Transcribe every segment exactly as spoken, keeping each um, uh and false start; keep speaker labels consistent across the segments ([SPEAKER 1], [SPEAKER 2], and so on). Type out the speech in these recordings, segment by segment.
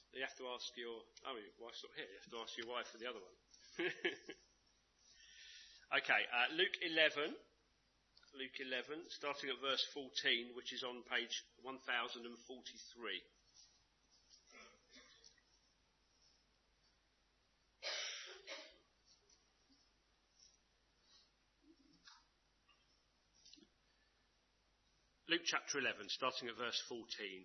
[SPEAKER 1] You have to ask your... Oh, your wife's not here. You have to ask your wife for the other one. Okay, uh, Luke eleven. Luke eleven, starting at verse fourteen, which is on page one thousand forty-three. Luke chapter eleven, starting at verse fourteen.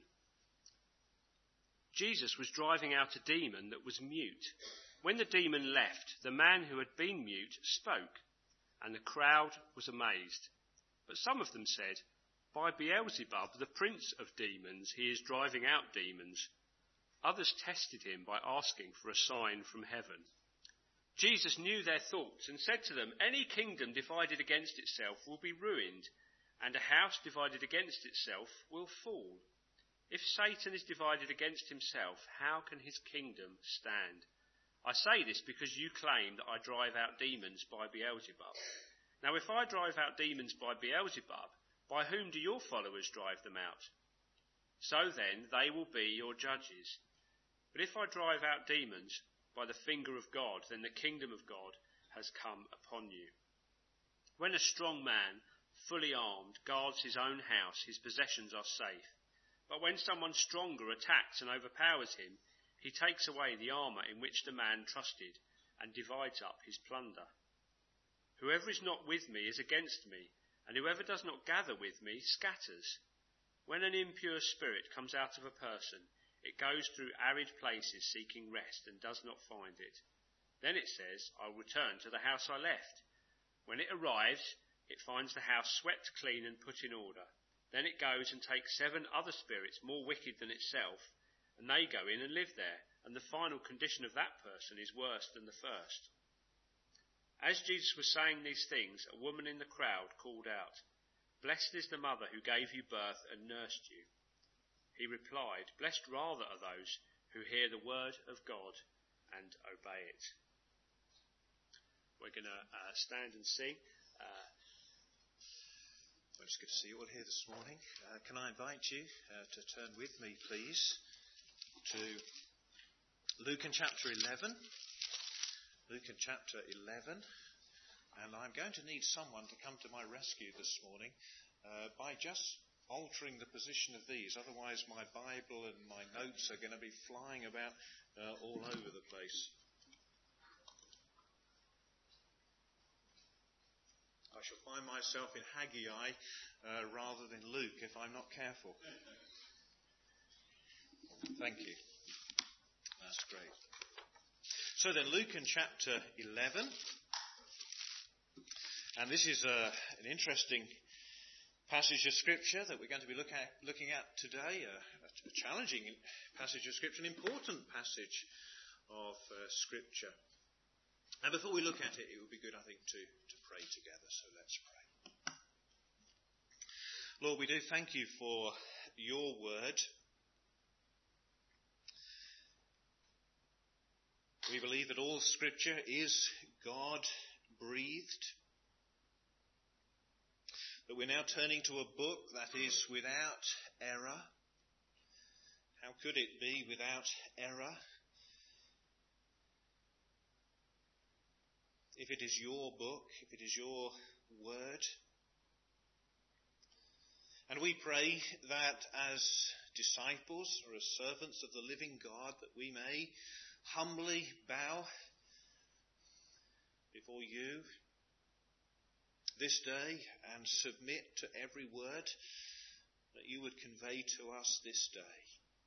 [SPEAKER 1] Jesus was driving out a demon that was mute. When the demon left, the man who had been mute spoke, and the crowd was amazed. But some of them said, "By Beelzebub, the prince of demons, he is driving out demons." Others tested him by asking for a sign from heaven. Jesus knew their thoughts and said to them, "Any kingdom divided against itself will be ruined, and a house divided against itself will fall. If Satan is divided against himself, how can his kingdom stand? I say this because you claim that I drive out demons by Beelzebub. Now if I drive out demons by Beelzebub, by whom do your followers drive them out? So then they will be your judges. But if I drive out demons by the finger of God, then the kingdom of God has come upon you. When a strong man, fully armed, guards his own house, his possessions are safe. But when someone stronger attacks and overpowers him, he takes away the armour in which the man trusted and divides up his plunder. Whoever is not with me is against me, and whoever does not gather with me scatters. When an impure spirit comes out of a person, it goes through arid places seeking rest and does not find it. Then it says, I'll return to the house I left. When it arrives, it finds the house swept clean and put in order. Then it goes and takes seven other spirits more wicked than itself, and they go in and live there, and the final condition of that person is worse than the first. As Jesus was saying these things, a woman in the crowd called out, "Blessed is the mother who gave you birth and nursed you." He replied, "Blessed rather are those who hear the word of God and obey it." We're going to uh, stand and sing. Uh,
[SPEAKER 2] Well, it's good to see you all here this morning. Uh, can I invite you uh, to turn with me, please, to Luke in chapter eleven. Luke in chapter eleven. And I'm going to need someone to come to my rescue this morning uh, by just altering the position of these. Otherwise, my Bible and my notes are going to be flying about uh, all over the place. I shall find myself in Haggai uh, rather than Luke if I'm not careful. Thank you. That's great. So then, Luke in chapter eleven. And this is uh, an interesting passage of Scripture that we're going to be look at, looking at today. Uh, a challenging passage of Scripture, an important passage of uh, Scripture. And before we look at it, it would be good, I think, to, to pray together. So let's pray. Lord, we do thank you for your word. We believe that all Scripture is God-breathed. That we're now turning to a book that is without error. How could it be without error? If it is your book, if it is your word. And we pray that as disciples or as servants of the living God, that we may humbly bow before you this day and submit to every word that you would convey to us this day.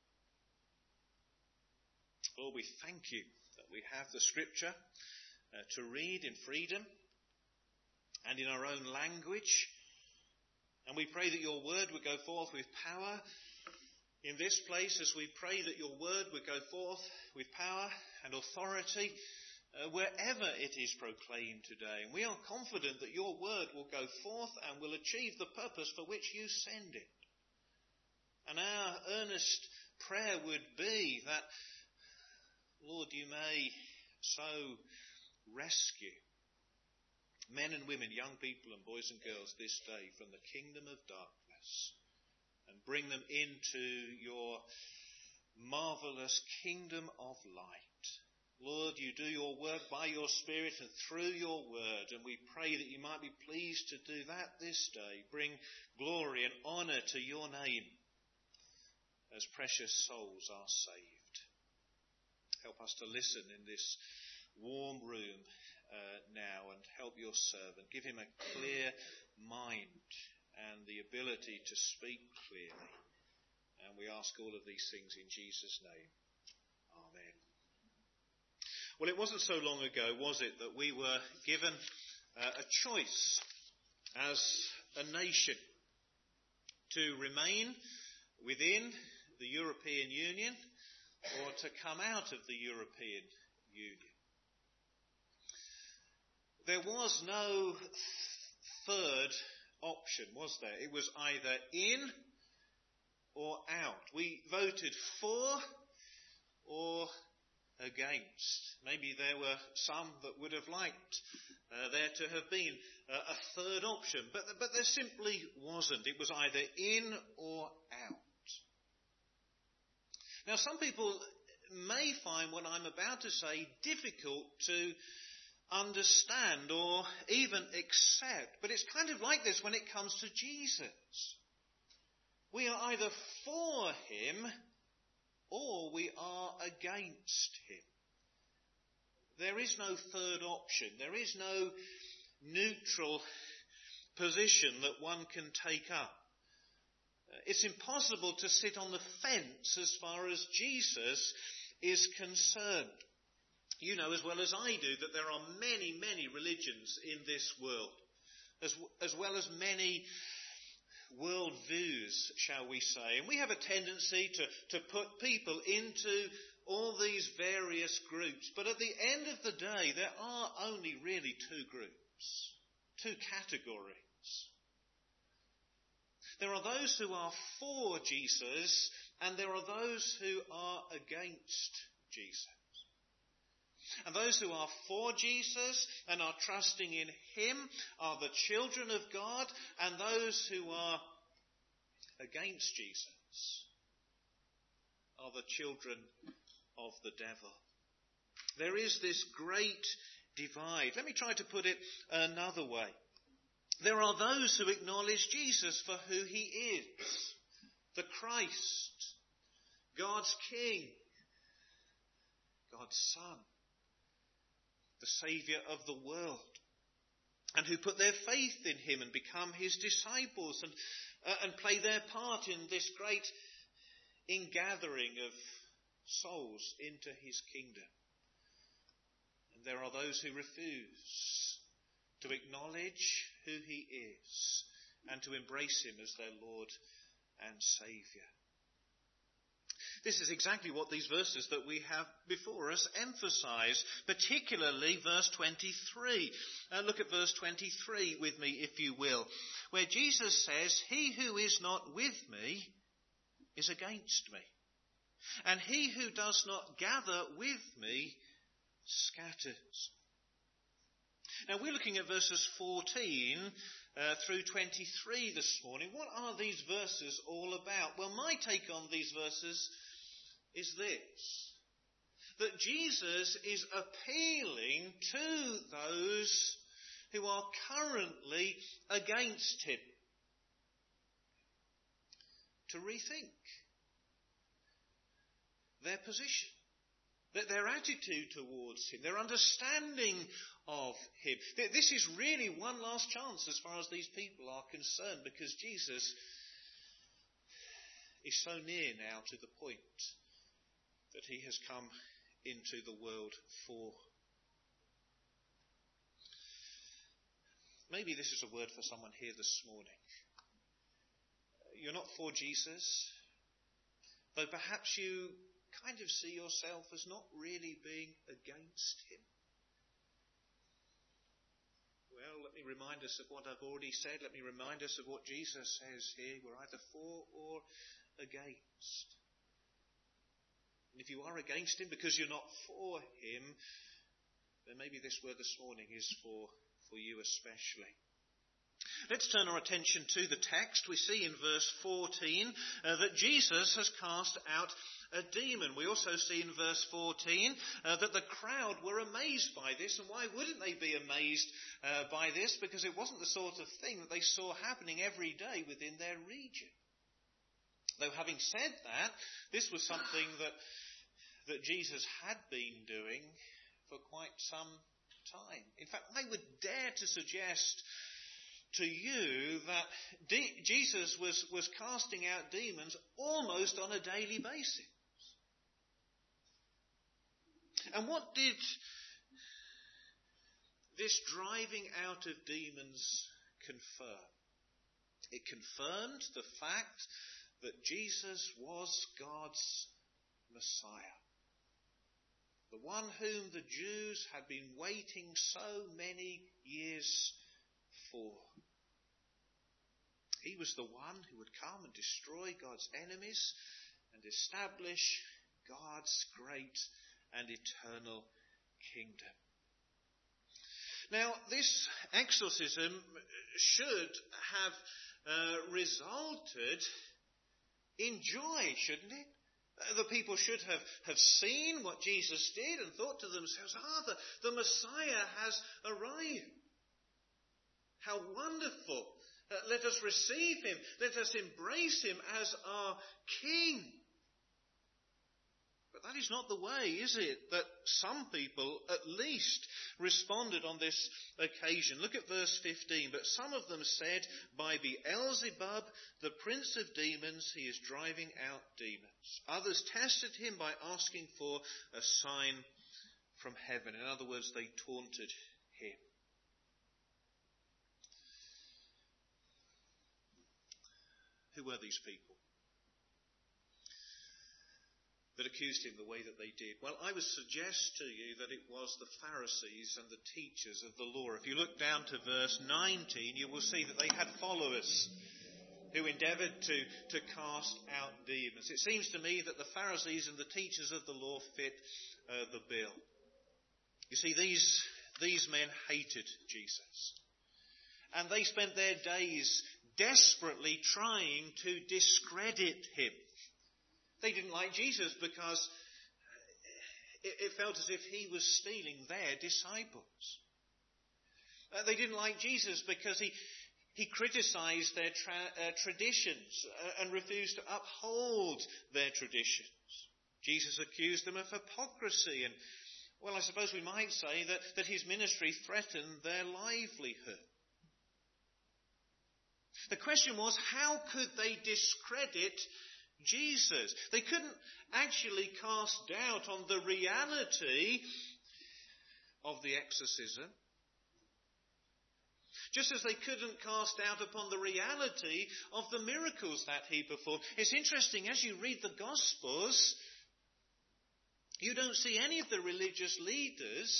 [SPEAKER 2] Lord, we thank you that we have the Scripture Uh, to read in freedom and in our own language. And we pray that your word would go forth with power in this place, as we pray that your word would go forth with power and authority uh, wherever it is proclaimed today. And we are confident that your word will go forth and will achieve the purpose for which you send it. And our earnest prayer would be that, Lord, you may so rescue men and women, young people and boys and girls this day from the kingdom of darkness and bring them into your marvellous kingdom of light. Lord, you do your work by your Spirit and through your word, and we pray that you might be pleased to do that this day. Bring glory and honour to your name as precious souls are saved. Help us to listen in this warm room uh, now, and help your servant. Give him a clear mind and the ability to speak clearly. And we ask all of these things in Jesus' name. Amen. Well, it wasn't so long ago, was it, that we were given uh, a choice as a nation to remain within the European Union or to come out of the European Union. There was no third option, was there? It was either in or out. We voted for or against. Maybe there were some that would have liked uh, there to have been uh, a third option, but, but there simply wasn't. It was either in or out. Now, some people may find what I'm about to say difficult to understand or even accept, but it's kind of like this when it comes to Jesus. We are either for him or we are against him. There is no third option. There is no neutral position that one can take up. It's impossible to sit on the fence as far as Jesus is concerned. You know as well as I do that there are many, many religions in this world, as, as well as many world views, shall we say. And we have a tendency to, to put people into all these various groups. But at the end of the day, there are only really two groups, two categories. There are those who are for Jesus, and there are those who are against Jesus. And those who are for Jesus and are trusting in him are the children of God, and those who are against Jesus are the children of the devil. There is this great divide. Let me try to put it another way. There are those who acknowledge Jesus for who he is, the Christ, God's King, God's Son, the Saviour of the world, and who put their faith in him and become his disciples and, uh, and play their part in this great ingathering of souls into his kingdom. And there are those who refuse to acknowledge who he is and to embrace him as their Lord and Saviour. This is exactly what these verses that we have before us emphasize, particularly verse twenty-three. Uh, look at verse twenty-three with me, if you will, where Jesus says, "He who is not with me is against me, and he who does not gather with me scatters." Now, we're looking at verses fourteen uh, through twenty-three this morning. What are these verses all about? Well, my take on these verses is this: that Jesus is appealing to those who are currently against him to rethink their position, that their attitude towards him, their understanding of him. This is really one last chance as far as these people are concerned, because Jesus is so near now to the point that he has come into the world for. Maybe this is a word for someone here this morning. You're not for Jesus, though perhaps you kind of see yourself as not really being against him. Well, let me remind us of what I've already said. Let me remind us of what Jesus says here. We're either for or against. And if you are against him because you're not for him, then maybe this word this morning is for, for you especially. Let's turn our attention to the text. We see in verse fourteen uh, that Jesus has cast out a demon. We also see in verse fourteen uh, that the crowd were amazed by this. And why wouldn't they be amazed uh, by this? Because it wasn't the sort of thing that they saw happening every day within their region. Though having said that, this was something that, that Jesus had been doing for quite some time. In fact, I would dare to suggest to you that de- Jesus was, was casting out demons almost on a daily basis. And what did this driving out of demons confirm? It confirmed the fact that Jesus was God's Messiah. The one whom the Jews had been waiting so many years for. He was the one who would come and destroy God's enemies and establish God's great and eternal kingdom. Now, this exorcism should have uh, resulted in joy, shouldn't it? Uh, the people should have, have seen what Jesus did and thought to themselves, ah, the, the Messiah has arrived. How wonderful. Uh, let us receive him. Let us embrace him as our King. But that is not the way, is it, that some people at least responded on this occasion. Look at verse fifteen. But some of them said, by Beelzebub, the prince of demons, he is driving out demons. Others tested him by asking for a sign from heaven. In other words, they taunted him. Who were these people that accused him the way that they did? Well, I would suggest to you that it was the Pharisees and the teachers of the law. If you look down to verse nineteen, you will see that they had followers who endeavoured to, to cast out demons. It seems to me that the Pharisees and the teachers of the law fit uh, the bill. You see, these, these men hated Jesus. And they spent their days desperately trying to discredit him. They didn't like Jesus because it, it felt as if he was stealing their disciples. Uh, they didn't like Jesus because he, he criticised their tra- uh, traditions uh, and refused to uphold their traditions. Jesus accused them of hypocrisy and, well, I suppose we might say that, that his ministry threatened their livelihood. The question was, how could they discredit Jesus? They couldn't actually cast doubt on the reality of the exorcism. Just as they couldn't cast doubt upon the reality of the miracles that he performed. It's interesting, as you read the Gospels, you don't see any of the religious leaders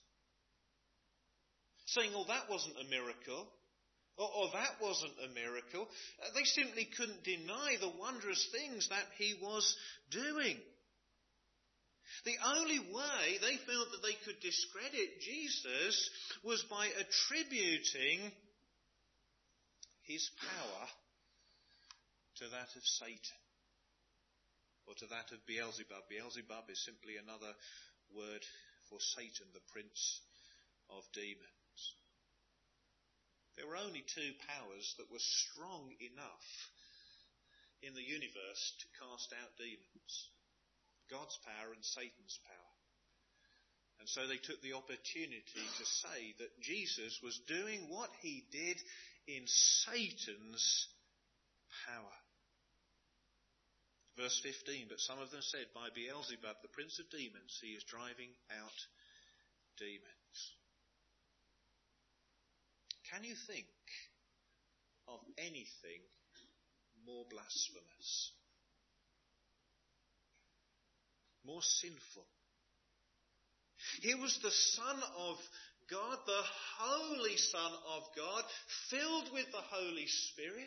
[SPEAKER 2] saying, oh, that wasn't a miracle. Or, or that wasn't a miracle. Uh, they simply couldn't deny the wondrous things that he was doing. The only way they felt that they could discredit Jesus was by attributing his power to that of Satan, or to that of Beelzebub. Beelzebub is simply another word for Satan, the prince of demons. There were only two powers that were strong enough in the universe to cast out demons. God's power and Satan's power. And so they took the opportunity to say that Jesus was doing what he did in Satan's power. Verse fifteen, but some of them said, by Beelzebub, the prince of demons, he is driving out demons. Can you think of anything more blasphemous, more sinful? He was the Son of God, the Holy Son of God, filled with the Holy Spirit.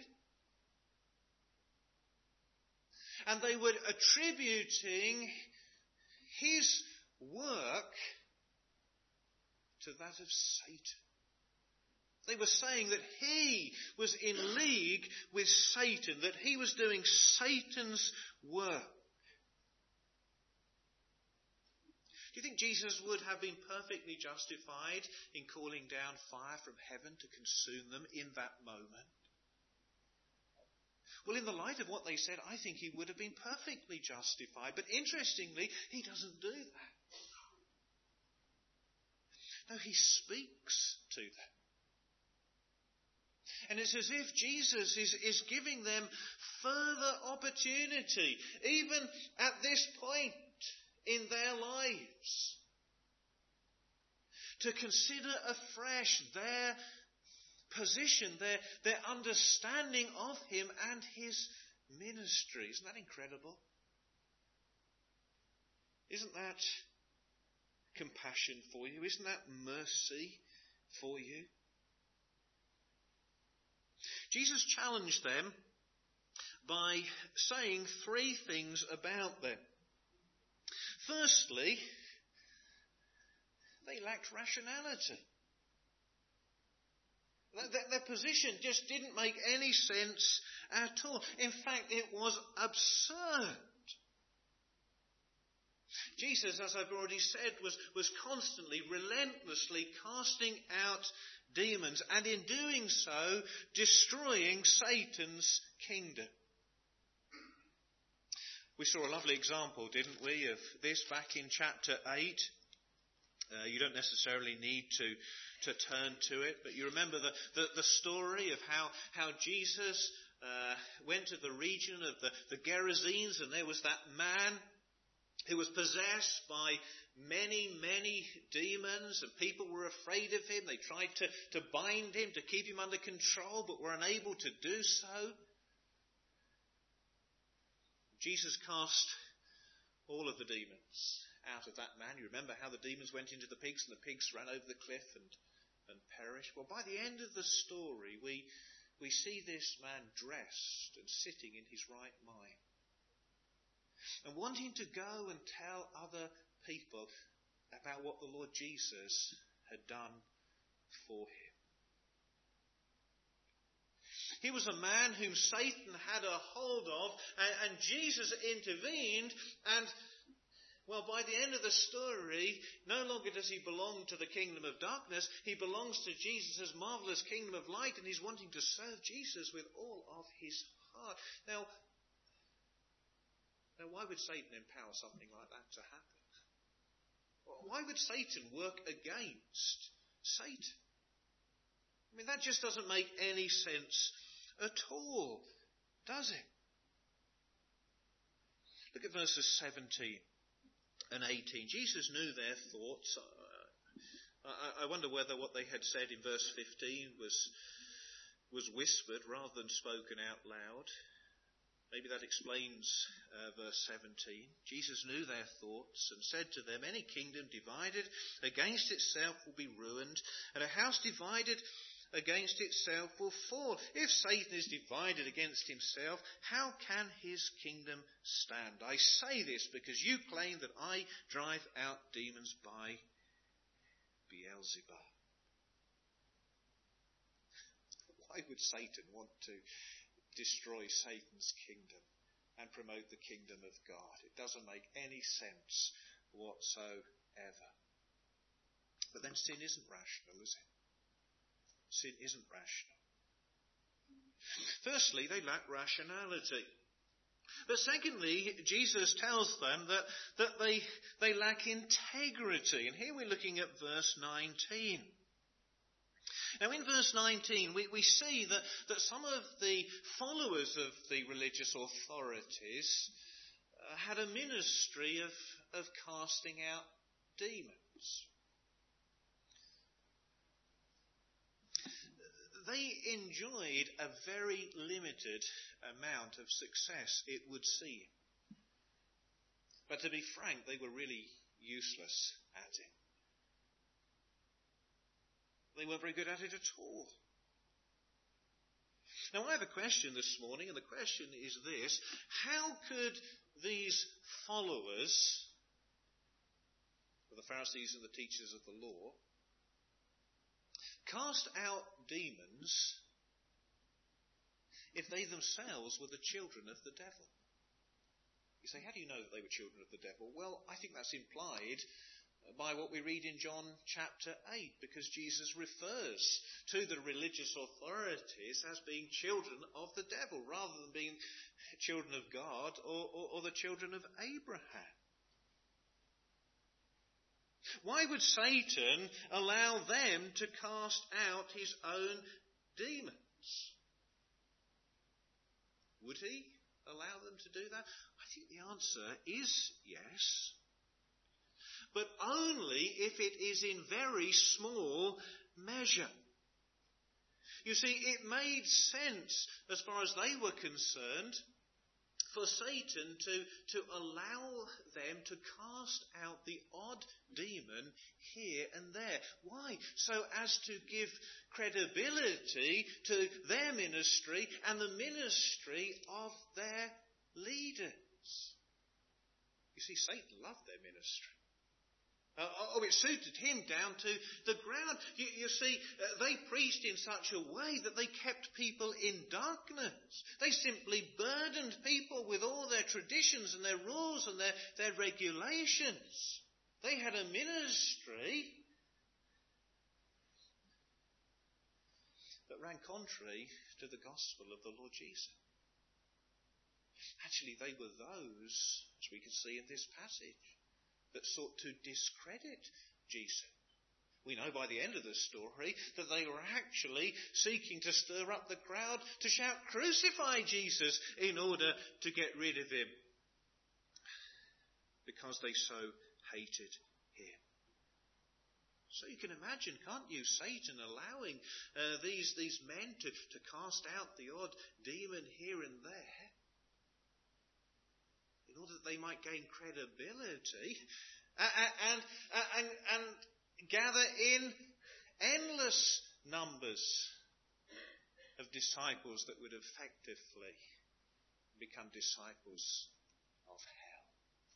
[SPEAKER 2] And they were attributing his work to that of Satan. They were saying that he was in league with Satan, that he was doing Satan's work. Do you think Jesus would have been perfectly justified in calling down fire from heaven to consume them in that moment? Well, in the light of what they said, I think he would have been perfectly justified. But interestingly, he doesn't do that. No, he speaks to them. And it's as if Jesus is, is giving them further opportunity, even at this point in their lives, to consider afresh their position, their, their understanding of him and his ministry. Isn't that incredible? Isn't that compassion for you? Isn't that mercy for you? Jesus challenged them by saying three things about them. Firstly, they lacked rationality. Their position just didn't make any sense at all. In fact, it was absurd. Jesus, as I've already said, was, was constantly, relentlessly casting out demons, and in doing so, destroying Satan's kingdom. We saw a lovely example, didn't we, of this back in chapter eight. Uh, you don't necessarily need to, to turn to it, but you remember the, the, the story of how, how Jesus uh, went to the region of the, the Gerasenes, and there was that man who was possessed by many, many demons, and people were afraid of him. They tried to, to bind him, to keep him under control, but were unable to do so. Jesus cast all of the demons out of that man. You remember how the demons went into the pigs and the pigs ran over the cliff and, and perished? Well, by the end of the story, we, we see this man dressed and sitting in his right mind and wanting to go and tell other people about what the Lord Jesus had done for him. He was a man whom Satan had a hold of, and, and Jesus intervened, and, well, by the end of the story, no longer does he belong to the kingdom of darkness, he belongs to Jesus' marvellous kingdom of light, and he's wanting to serve Jesus with all of his heart. Now, now why would Satan empower something like that to happen? Why would Satan work against Satan? I mean, that just doesn't make any sense at all, does it? Look at verses seventeen and eighteen. Jesus knew their thoughts. I, I wonder whether what they had said in verse fifteen was, was whispered rather than spoken out loud. Maybe that explains uh, verse seventeen. Jesus knew their thoughts and said to them, any kingdom divided against itself will be ruined, and a house divided against itself will fall. If Satan is divided against himself, how can his kingdom stand? I say this because you claim that I drive out demons by Beelzebub. Why would Satan want to destroy Satan's kingdom and promote the kingdom of God? It doesn't make any sense whatsoever. But then sin isn't rational, is it? Sin isn't rational. Firstly, they lack rationality. But secondly, Jesus tells them that, that they, they lack integrity. And here we're looking at verse nineteen. Now in verse nineteen, we, we see that, that some of the followers of the religious authorities uh, had a ministry of, of casting out demons. They enjoyed a very limited amount of success, it would seem. But to be frank, they were really useless at it. They weren't very good at it at all. Now I have a question this morning, and the question is this. How could these followers of the Pharisees and the teachers of the law cast out demons if they themselves were the children of the devil? You say, how do you know that they were children of the devil? Well, I think that's implied by what we read in John chapter eight, because Jesus refers to the religious authorities as being children of the devil, rather than being children of God or, or, or the children of Abraham. Why would Satan allow them to cast out his own demons? Would he allow them to do that? I think the answer is yes. But only if it is in very small measure. You see, it made sense, as far as they were concerned, for Satan to, to allow them to cast out the odd demon here and there. Why? So as to give credibility to their ministry and the ministry of their leaders. You see, Satan loved their ministry. Uh, oh, it suited him down to the ground. You, you see, uh, they preached in such a way that they kept people in darkness. They simply burdened people with all their traditions and their rules and their, their regulations. They had a ministry that ran contrary to the gospel of the Lord Jesus. Actually, they were those, as we can see in this passage, that sought to discredit Jesus. We know by the end of the story that they were actually seeking to stir up the crowd to shout, "Crucify Jesus," in order to get rid of him, because they so hated him. So you can imagine, can't you, Satan allowing uh, these, these men to, to cast out the odd demon here and there, in order that they might gain credibility and, and, and, and gather in endless numbers of disciples that would effectively become disciples of hell.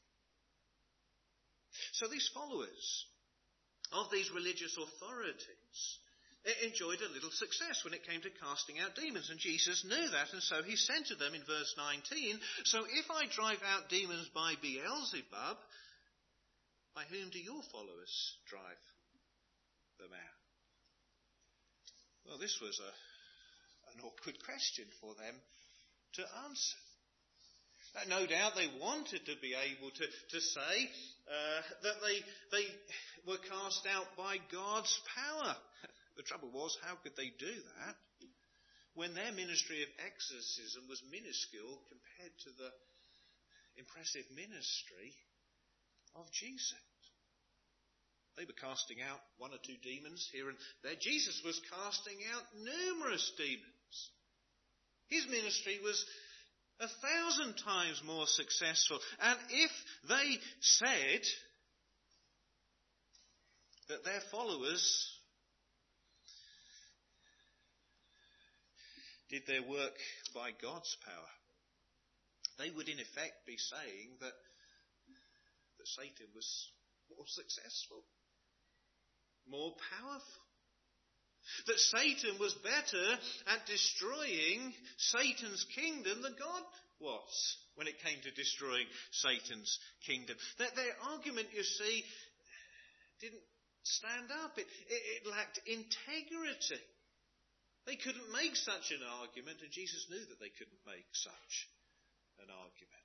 [SPEAKER 2] So these followers of these religious authorities enjoyed a little success when it came to casting out demons, and Jesus knew that, and so he said to them in verse nineteen, "So if I drive out demons by Beelzebub, by whom do your followers drive them out?" Well, this was a, an awkward question for them to answer. No doubt they wanted to be able to, to say uh, that they, they were cast out by God's power. The trouble was, how could they do that when their ministry of exorcism was minuscule compared to the impressive ministry of Jesus? They were casting out one or two demons here and there. Jesus was casting out numerous demons. His ministry was a thousand times more successful. And if they said that their followers did their work by God's power, they would in effect be saying that, that Satan was more successful, more powerful, that Satan was better at destroying Satan's kingdom than God was when it came to destroying Satan's kingdom. That their argument, you see, didn't stand up. It, it, it lacked integrity. They couldn't make such an argument, and Jesus knew that they couldn't make such an argument.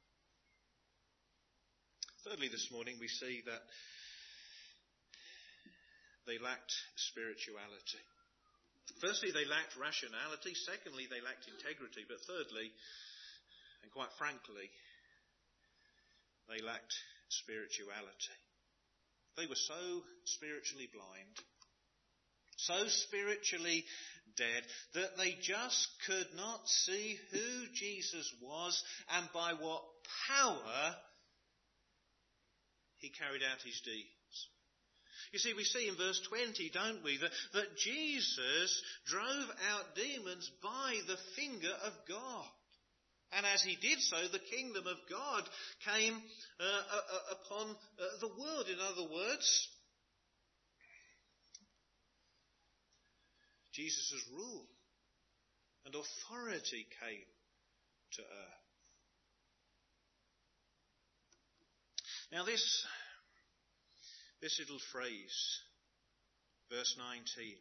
[SPEAKER 2] Thirdly, this morning we see that they lacked spirituality. Firstly, they lacked rationality. Secondly, they lacked integrity. But thirdly, and quite frankly, they lacked spirituality. They were so spiritually blind, so spiritually dead, that they just could not see who Jesus was and by what power he carried out his deeds. You see, we see in verse twenty, don't we, that, that Jesus drove out demons by the finger of God. And as he did so, the kingdom of God came uh, uh, upon uh, the world. In other words, Jesus' rule and authority came to earth. Now this, this little phrase, verse nineteen,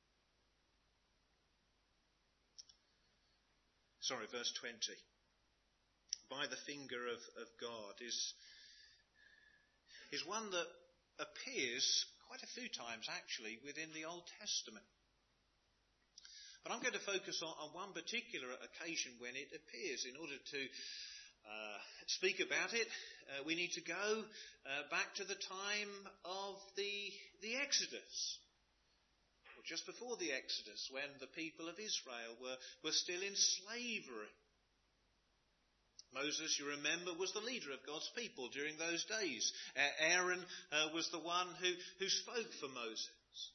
[SPEAKER 2] sorry, verse twenty, by the finger of, of God, is, is one that appears quite a few times actually within the Old Testament. But I'm going to focus on, on one particular occasion when it appears. In order to uh, speak about it, uh, we need to go uh, back to the time of the, the Exodus. Or just before the Exodus, when the people of Israel were, were still in slavery. Moses, you remember, was the leader of God's people during those days. Aaron uh, was the one who, who spoke for Moses.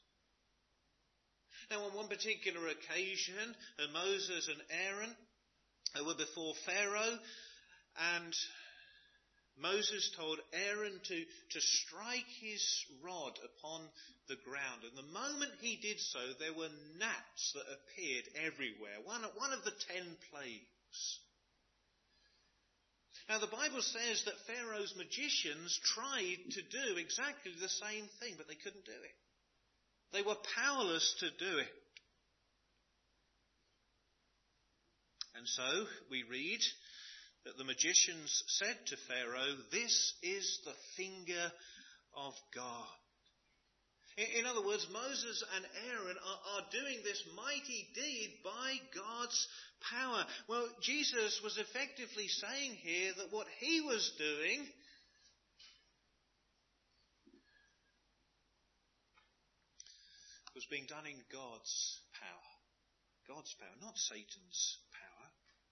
[SPEAKER 2] Now, on one particular occasion, uh, Moses and Aaron uh, were before Pharaoh, and Moses told Aaron to, to strike his rod upon the ground. And the moment he did so, there were gnats that appeared everywhere, one, one of the ten plagues. Now, the Bible says that Pharaoh's magicians tried to do exactly the same thing, but they couldn't do it. They were powerless to do it. And so we read that the magicians said to Pharaoh, "This is the finger of God." In other words, Moses and Aaron are, are doing this mighty deed by God's power. Well, Jesus was effectively saying here that what he was doing was being done in God's power. God's power, not Satan's power.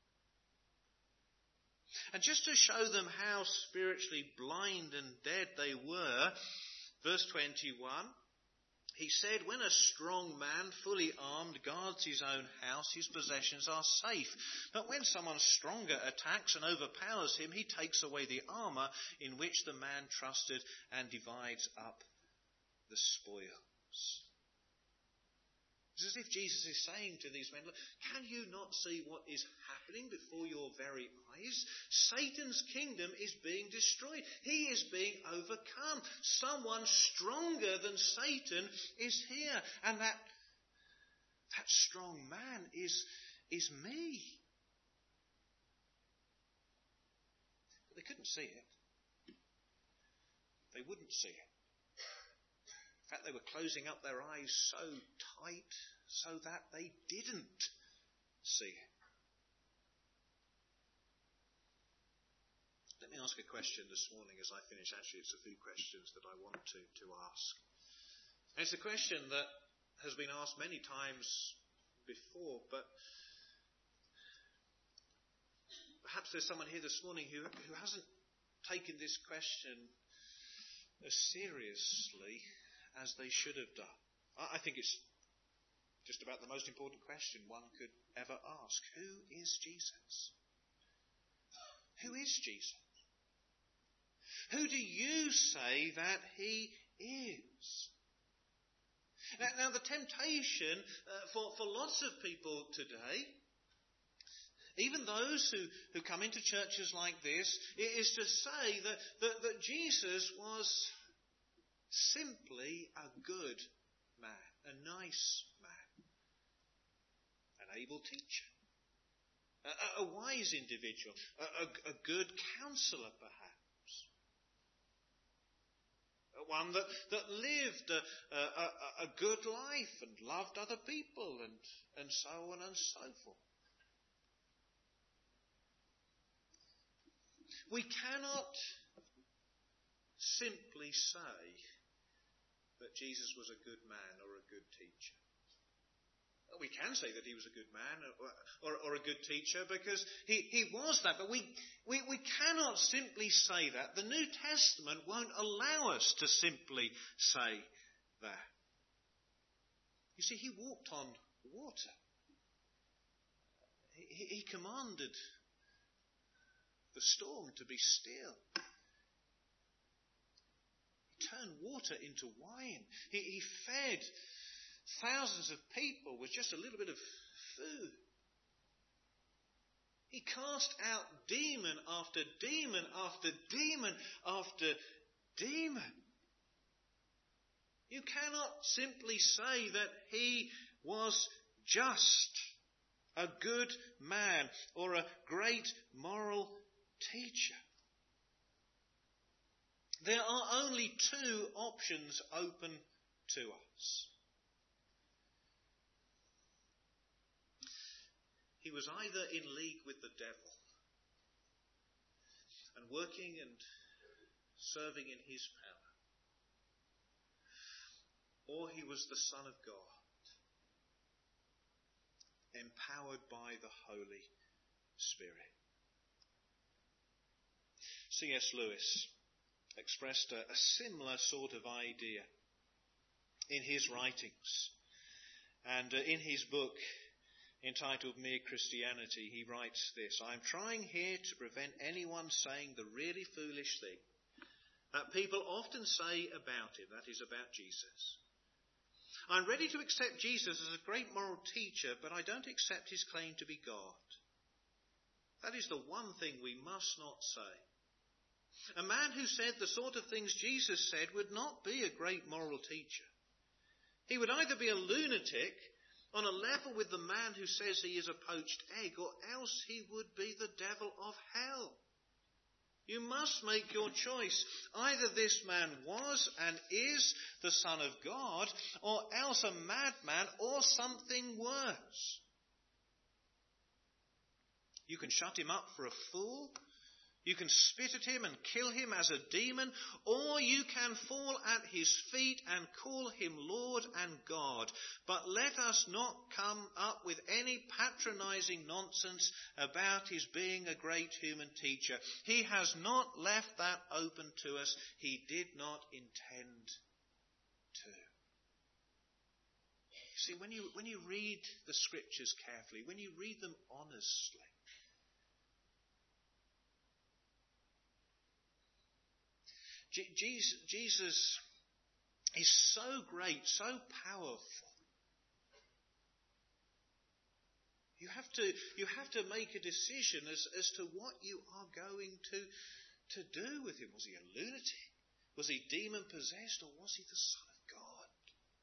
[SPEAKER 2] And just to show them how spiritually blind and dead they were, verse twenty-one, he said, "When a strong man, fully armed, guards his own house, his possessions are safe. But when someone stronger attacks and overpowers him, he takes away the armour in which the man trusted and divides up the spoils." It's as if Jesus is saying to these men, "Look, can you not see what is happening before your very eyes? Satan's kingdom is being destroyed. He is being overcome. Someone stronger than Satan is here. And that, that strong man is, is me." But they couldn't see it. They wouldn't see it. In fact, they were closing up their eyes so tight so that they didn't see it. Let me ask a question this morning as I finish. Actually, it's a few questions that I want to, to ask. And it's a question that has been asked many times before, but perhaps there's someone here this morning who, who hasn't taken this question as seriously as they should have done. I think it's just about the most important question one could ever ask. Who is Jesus? Who is Jesus? Who do you say that he is? Now, now the temptation uh, for, for lots of people today, even those who, who come into churches like this, is to say that, that, that Jesus was simply a good man, a nice man, an able teacher, a, a wise individual, a, a, a good counsellor perhaps, one that, that lived a, a, a good life and loved other people and, and so on and so forth. We cannot simply say that Jesus was a good man or a good teacher. We can say that he was a good man or, or, or a good teacher because he, he was that, but we, we, we cannot simply say that. The New Testament won't allow us to simply say that. You see, he walked on water. He, he commanded the storm to be still. Turned water into wine. He, he fed thousands of people with just a little bit of food. He cast out demon after demon after demon after demon. You cannot simply say that he was just a good man or a great moral teacher. There are only two options open to us. He was either in league with the devil and working and serving in his power, or he was the Son of God, empowered by the Holy Spirit. C S Lewis expressed a, a similar sort of idea in his writings. And uh, in his book entitled Mere Christianity, he writes this: "I am trying here to prevent anyone saying the really foolish thing that people often say about him, that is, about Jesus. I'm ready to accept Jesus as a great moral teacher, but I don't accept his claim to be God. That is the one thing we must not say. A man who said the sort of things Jesus said would not be a great moral teacher. He would either be a lunatic on a level with the man who says he is a poached egg, or else he would be the devil of hell. You must make your choice. Either this man was and is the Son of God, or else a madman or something worse. You can shut him up for a fool. You can spit at him and kill him as a demon, or you can fall at his feet and call him Lord and God. But let us not come up with any patronizing nonsense about his being a great human teacher. He has not left that open to us. He did not intend to." You see, when you, when you read the scriptures carefully, when you read them honestly, Jesus, Jesus is so great, so powerful. You have to, you have to make a decision as, as to what you are going to, to do with him. Was he a lunatic? Was he demon possessed, or was he the Son of God?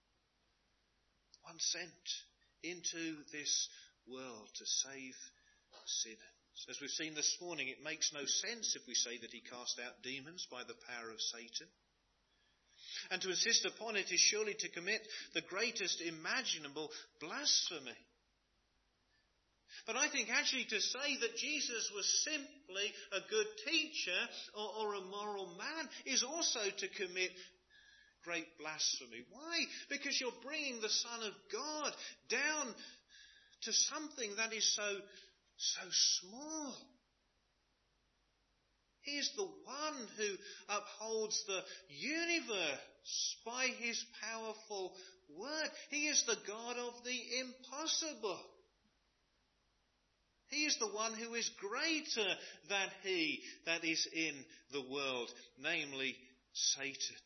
[SPEAKER 2] One sent into this world to save sinners. As we've seen this morning, it makes no sense if we say that he cast out demons by the power of Satan. And to insist upon it is surely to commit the greatest imaginable blasphemy. But I think actually to say that Jesus was simply a good teacher or, or a moral man is also to commit great blasphemy. Why? Because you're bringing the Son of God down to something that is so So small. He is the one who upholds the universe by his powerful word. He is the God of the impossible. He is the one who is greater than he that is in the world, namely Satan.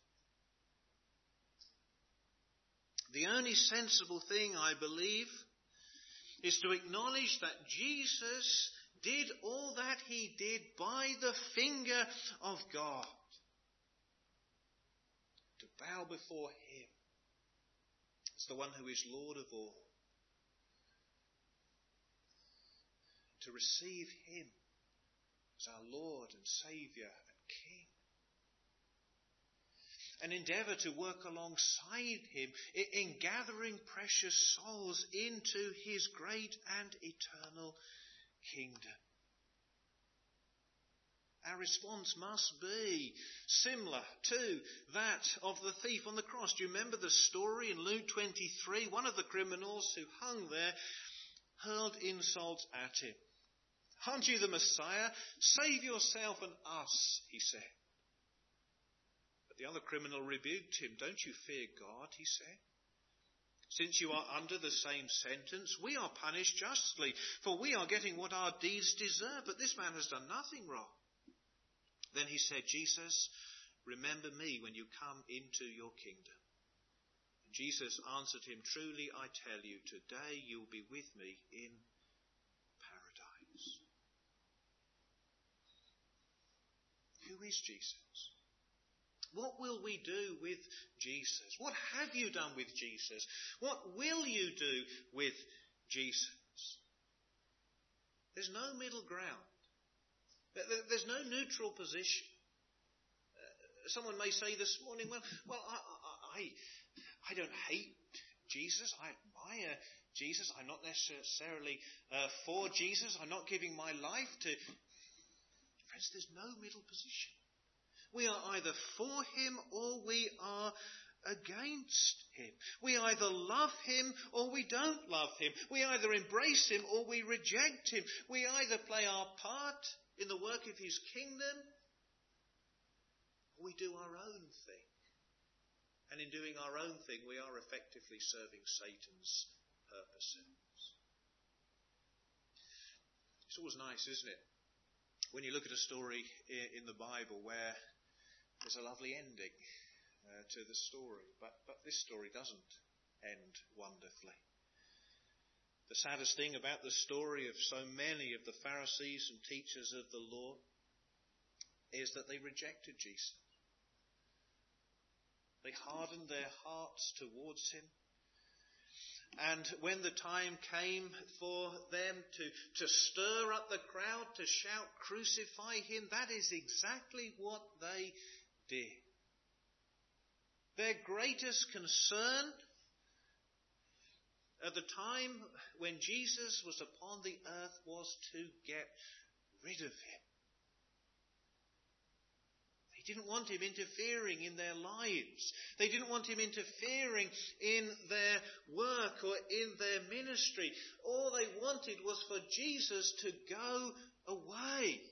[SPEAKER 2] The only sensible thing, I believe, is to acknowledge that Jesus did all that he did by the finger of God. To bow before him as the one who is Lord of all. To receive him as our Lord and Saviour and King. And endeavour to work alongside him in gathering precious souls into his great and eternal kingdom. Our response must be similar to that of the thief on the cross. Do you remember the story in Luke twenty-three? One of the criminals who hung there hurled insults at him. "Aren't you the Messiah? Save yourself and us," he said. The other criminal rebuked him. "Don't you fear God," he said. "Since you are under the same sentence, we are punished justly, for we are getting what our deeds deserve, but this man has done nothing wrong." Then he said, "Jesus, remember me when you come into your kingdom." Jesus answered him, "Truly I tell you, today you'll be with me in paradise." Who is Jesus? What will we do with Jesus? What have you done with Jesus? What will you do with Jesus? There's no middle ground. There's no neutral position. Uh, someone may say this morning, well, well, I, I, I don't hate Jesus. I admire Jesus. I'm not necessarily uh, for Jesus. I'm not giving my life to... Friends, there's no middle position. We are either for him or we are against him. We either love him or we don't love him. We either embrace him or we reject him. We either play our part in the work of his kingdom or we do our own thing. And in doing our own thing, we are effectively serving Satan's purposes. It's always nice, isn't it, when you look at a story in the Bible where there's a lovely ending uh, to the story, but, but this story doesn't end wonderfully. The saddest thing about the story of so many of the Pharisees and teachers of the law is that they rejected Jesus. They hardened their hearts towards him. And when the time came for them to, to stir up the crowd, to shout, "Crucify him," that is exactly what they did. Their greatest concern at the time when Jesus was upon the earth was to get rid of him. They didn't want him interfering in their lives. They didn't want him interfering in their work or in their ministry. All they wanted was for Jesus to go away.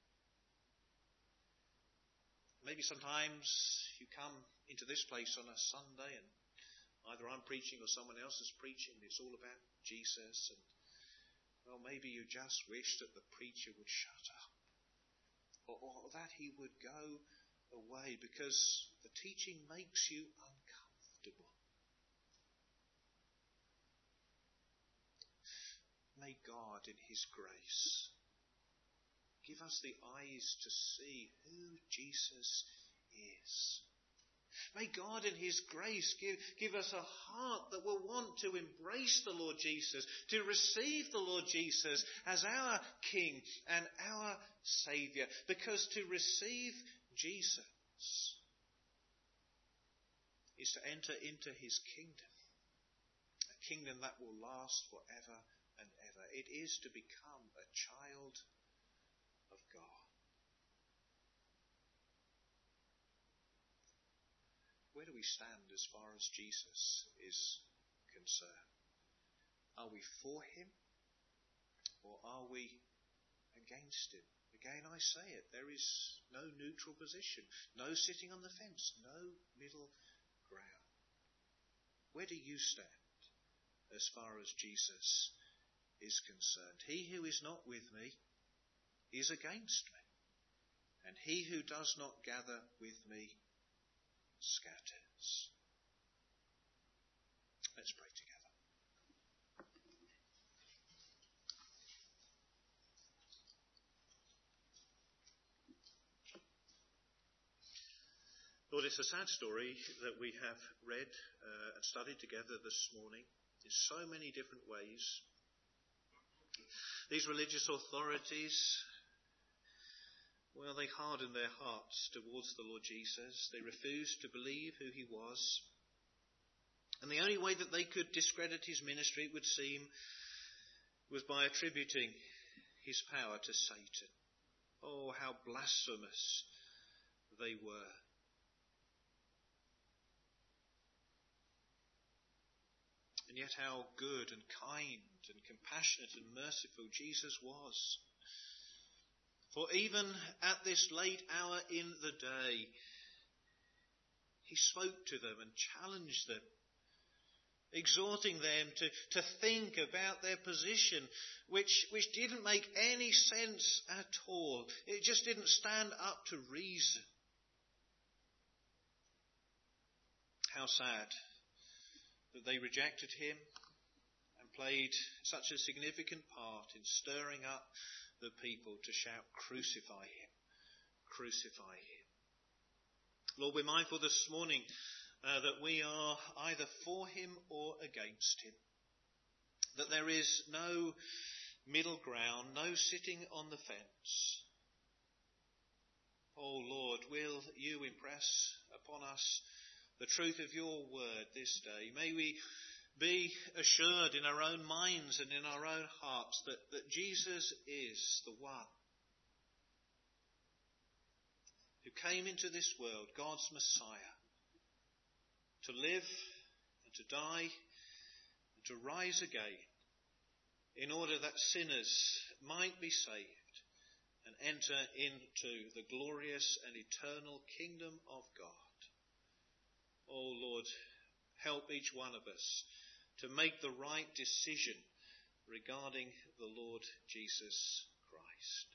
[SPEAKER 2] Maybe sometimes you come into this place on a Sunday and either I'm preaching or someone else is preaching. It's all about Jesus, and well, maybe you just wish that the preacher would shut up, or, or that he would go away because the teaching makes you uncomfortable. May God in his grace give us the eyes to see who Jesus is. May God in his grace give, give us a heart that will want to embrace the Lord Jesus, to receive the Lord Jesus as our King and our Saviour. Because to receive Jesus is to enter into his kingdom, a kingdom that will last forever and ever. It is to become a child of God. Where do we stand as far as Jesus is concerned? Are we for him or are we against him? Again, I say it, there is no neutral position, no sitting on the fence, no middle ground. Where do you stand as far as Jesus is concerned? He who is not with me is against me, and he who does not gather with me scatters. Let's pray together. Lord, it's a sad story that we have read uh, and studied together this morning in so many different ways. These religious authorities, well, they hardened their hearts towards the Lord Jesus. They refused to believe who he was. And the only way that they could discredit his ministry, it would seem, was by attributing his power to Satan. Oh, how blasphemous they were. And yet how good and kind and compassionate and merciful Jesus was. For even at this late hour in the day, he spoke to them and challenged them, exhorting them to, to think about their position, which, which didn't make any sense at all. It just didn't stand up to reason. How sad that they rejected him and played such a significant part in stirring up the people to shout, "Crucify him, crucify him." Lord, we're mindful this morning uh, that we are either for him or against him, that there is no middle ground, no sitting on the fence. Oh Lord, will you impress upon us the truth of your word this day? May we be assured in our own minds and in our own hearts that, that Jesus is the one who came into this world, God's Messiah, to live and to die and to rise again in order that sinners might be saved and enter into the glorious and eternal kingdom of God. Oh Lord, help each one of us to make the right decision regarding the Lord Jesus Christ.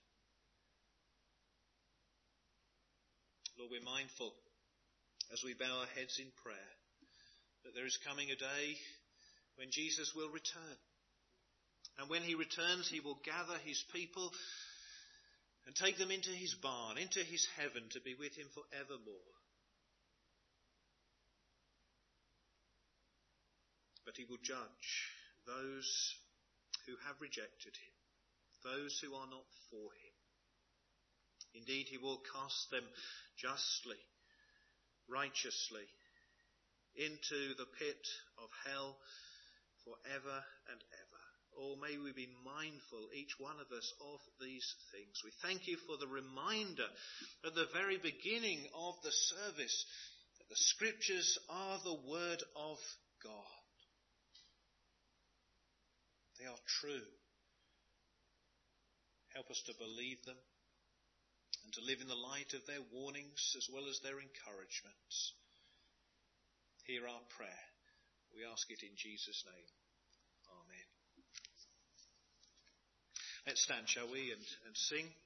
[SPEAKER 2] Lord, we're mindful as we bow our heads in prayer that there is coming a day when Jesus will return. And when he returns, he will gather his people and take them into his barn, into his heaven, to be with him forevermore. But he will judge those who have rejected him, those who are not for him. Indeed, he will cast them justly, righteously, into the pit of hell forever and ever. Oh, may we be mindful, each one of us, of these things. We thank you for the reminder at the very beginning of the service that the Scriptures are the Word of God. They are true. Help us to believe them and to live in the light of their warnings as well as their encouragements. Hear our prayer. We ask it in Jesus' name. Amen. Let's stand, shall we, and, and sing.